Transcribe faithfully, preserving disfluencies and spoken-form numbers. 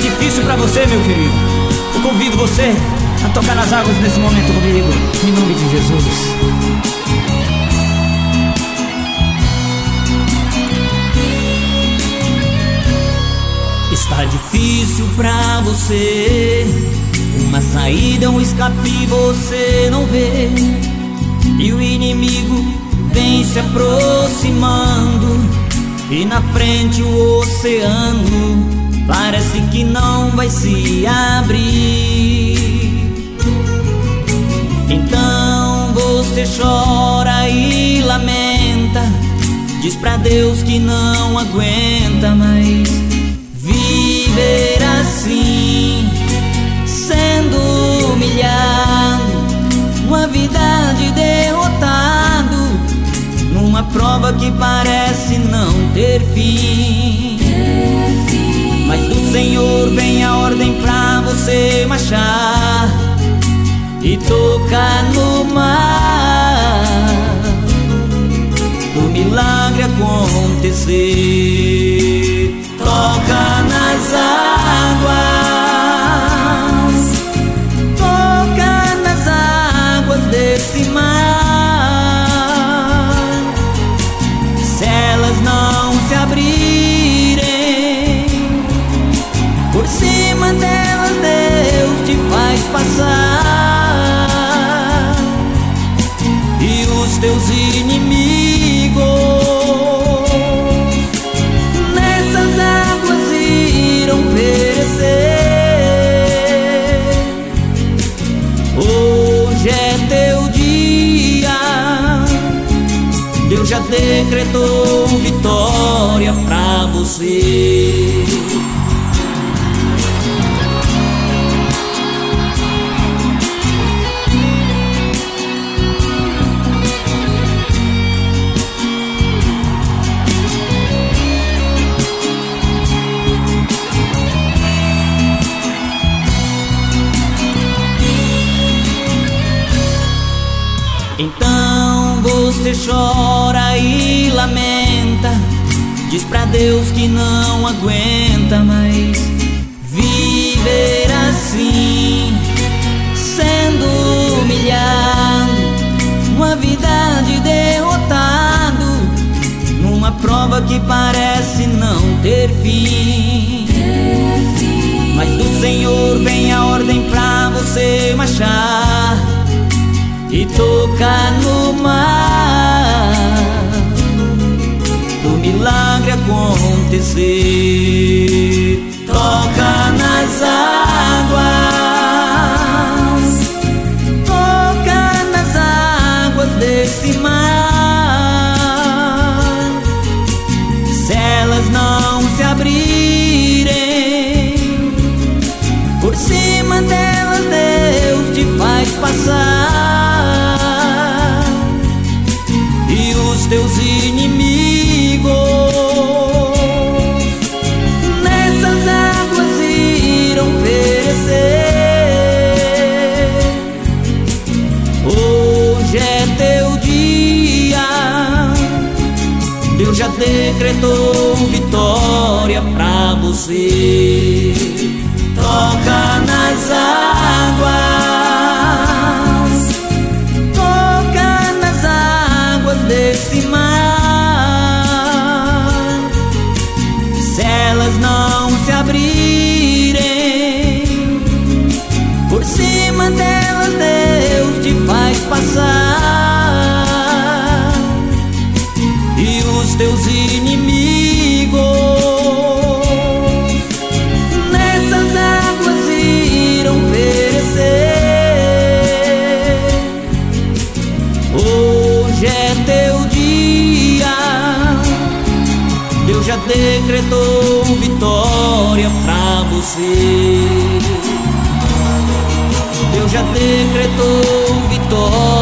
difícil pra você, meu querido, eu convido você a tocar nas águas nesse momento comigo, em nome de Jesus. Está difícil pra você, uma saída, um escape você não vê, e o inimigo vem se aproximando, e na frente o oceano parece que não vai se abrir. Então você chora e lamenta, diz pra Deus que não aguenta mais viver assim, sendo humilhado, uma vida de derrotado, numa prova que parece não ter fim. Mas do Senhor vem a ordem pra você marchar e tocar no mar, do milagre acontecer. Toca nas águas, toca nas águas desse mar. Se elas não se abrirem, por cima delas Deus te faz passar, e os teus inimigos Deus já decretou vitória pra você. Então você chora e lamenta, diz pra Deus que não aguenta mais viver assim, sendo humilhado, uma vida de derrotado, numa prova que parece não ter fim. Mas do Senhor vem a ordem pra você marchar e tocar no mar, do milagre acontecer. Toca nas águas, toca nas águas desse mar. Se elas não se abrirem, por cima delas Deus te faz passar, e os teus inimigos nessas águas irão perecer. Hoje é teu dia, Deus já decretou vitória pra você. Toca nas águas, toca nas águas desse mar. Se elas não se abrirem, por cima delas Deus te faz passar, e os teus inimigos nessas águas irão perecer. Hoje é teu dia, Deus já decretou vitória pra você. Deus já decretou vitória.